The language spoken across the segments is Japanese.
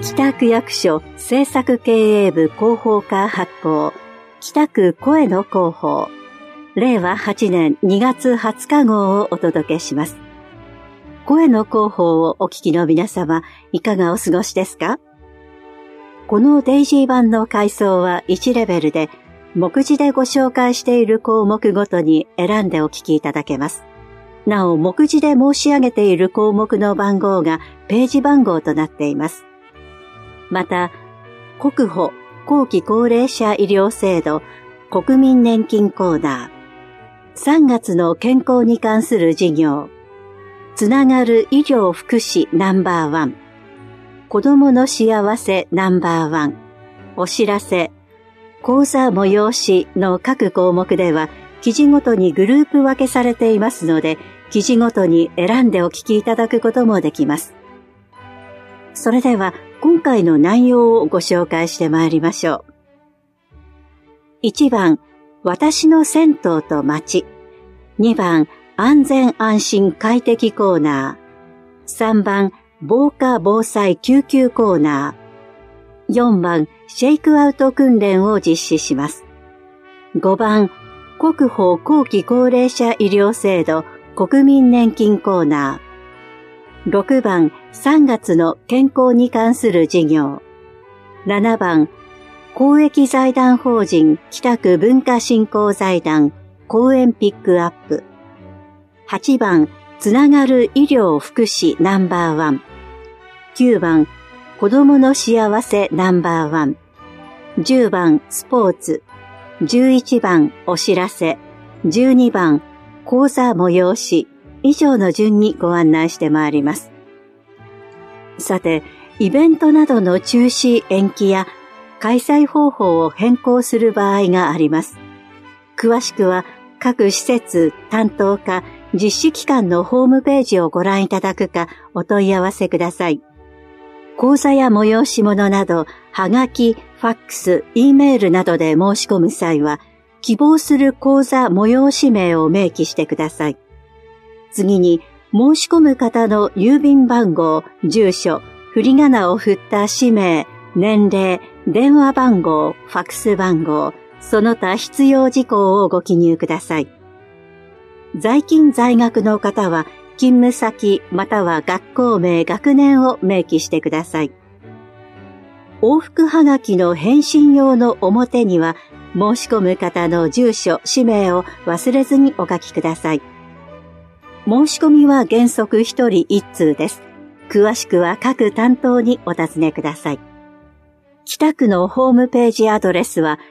北区役所政策経営部広報課発行、北区声の広報、令和8年2月20日号をお届けします。声の広報をお聞きの皆様、いかがお過ごしですか？このデイジー版の階層は1レベルで、目次でご紹介している項目ごとに選んでお聞きいただけます。なお、目次で申し上げている項目の番号がページ番号となっています。また、国保後期高齢者医療制度国民年金コーナー、3月の健康に関する事業、つながる医療福祉ナンバーワン、子どもの幸せナンバーワン、お知らせ、講座催しの各項目では、記事ごとにグループ分けされていますので、記事ごとに選んでお聞きいただくこともできます。それでは、今回の内容をご紹介してまいりましょう。1番、私の銭湯と街。2番、安全安心快適コーナー。3番、防火防災救急コーナー。4番、シェイクアウト訓練を実施します。5番、国保後期高齢者医療制度国民年金コーナー。6番、3月の健康に関する事業。7番、公益財団法人北区文化振興財団講演ピックアップ。8番、つながる医療福祉ナンバーワン。9番、子どもの幸せナンバーワン。10番、スポーツ。11番、お知らせ。12番、講座催し。以上の順にご案内してまいります。さて、イベントなどの中止延期や開催方法を変更する場合があります。詳しくは各施設担当課実施機関のホームページをご覧いただくかお問い合わせください。講座や催し物など、はがき、ファックス、Eメールなどで申し込む際は、希望する講座催し名を明記してください。次に、申し込む方の郵便番号、住所、振り仮名を振った氏名、年齢、電話番号、ファックス番号、その他必要事項をご記入ください。在勤在学の方は、勤務先または学校名、学年を明記してください。往復はがきの返信用の表には、申し込む方の住所、氏名を忘れずにお書きください。申し込みは原則1人1通です。詳しくは各担当にお尋ねください。北区のホームページアドレスは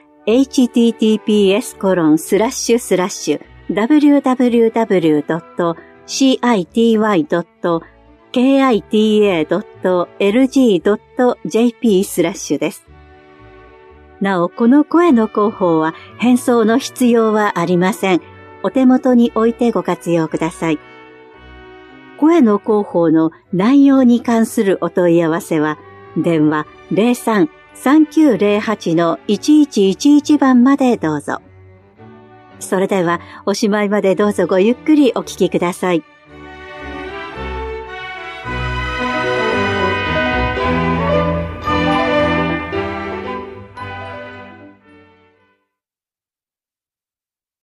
https://www.cita.kita.lg.jp/ です。なお、この声の広報は返送の必要はありません。お手元に置いてご活用ください。声の広報の内容に関するお問い合わせは、電話 03-3908-1111 番までどうぞ。それでは、おしまいまでどうぞごゆっくりお聞きください。